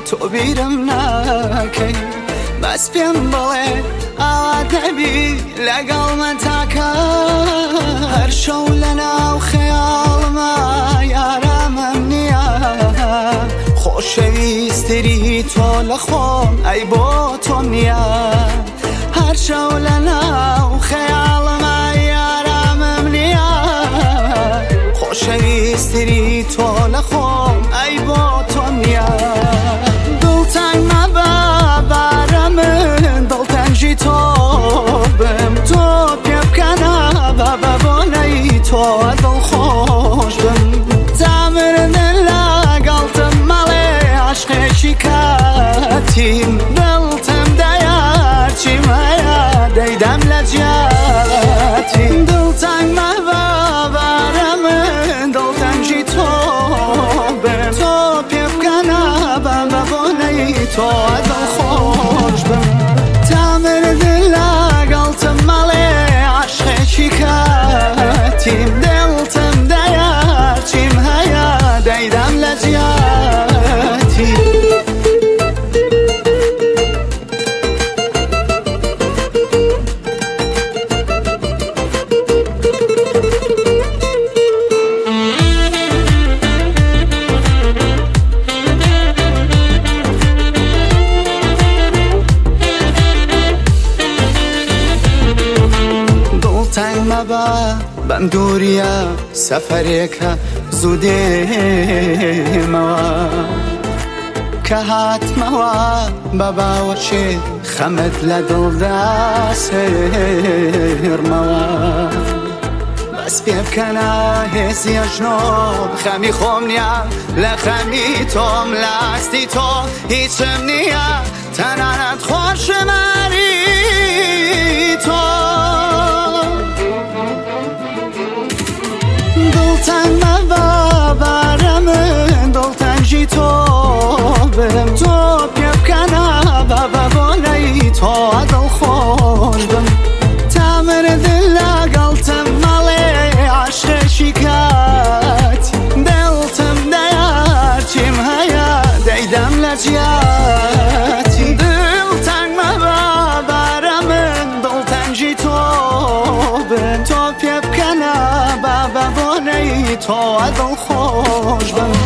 تۆ بیرم ناکەی بەس پێم بڵێ ئاوا دەبی لەگەڵمە تاکە هەر شەو لەناو خەیاڵمە یارامەم نییە خۆشەویستری تۆ لە خۆم ئەی بۆ تۆم نییە هەر شەو لەناو خەیاڵمە یارامەم نییە خۆشەویستری تۆ لە خۆم ئەی بۆ تۆم نییە دڵتەنگ مەبە بارە من دڵتەنگی تۆ بم تۆ پێ بکەنە بە بۆنەی تۆ دڵخۆش بم تامردن لەگەڵتم مەڵێ عاشقێکی کاتیم دڵتم دەیارچیم هەیە دەیدەم لە جیاتی دڵتەنگ مەبە بارە من دڵتەنگی تۆ بم تۆ پێ بکەنە بە بۆنەی تۆ دڵخۆش بم تامردن لەگەڵتم مەڵێ عاشقێکی کاتیم دڵتم دەیارچیم هەیە دەیدەم لە جیاتی دڵتەنگ مەبە بەم دووریە سەفەرێکە زوو دێمەوە کە هاتمەوە بە باوەشێ خەمت لە دڵدا سێرمەوە بەس پێ بکەنە هێزیە ژنۆ خەمی خۆم نییە لە خەمی تۆم لە ئاستی تۆ هیچم نییە تەنانەت خۆشمانی تۆ دڵتەنگ مەبە بارە من دڵتەنگی تۆ بم تۆ پێ بکەنە بە بۆنەی تۆ دڵخۆش بم تامردن لەگەڵتم مەڵێ عاشقێکی کاتی دڵتم دەیارچیم هەیە دەیدەم لە جیاتی دڵتەنگ مەبە بارە من دڵتەنگی تۆ بم تۆ پێ بکەنە بە بۆنەی تۆ دڵخۆش بم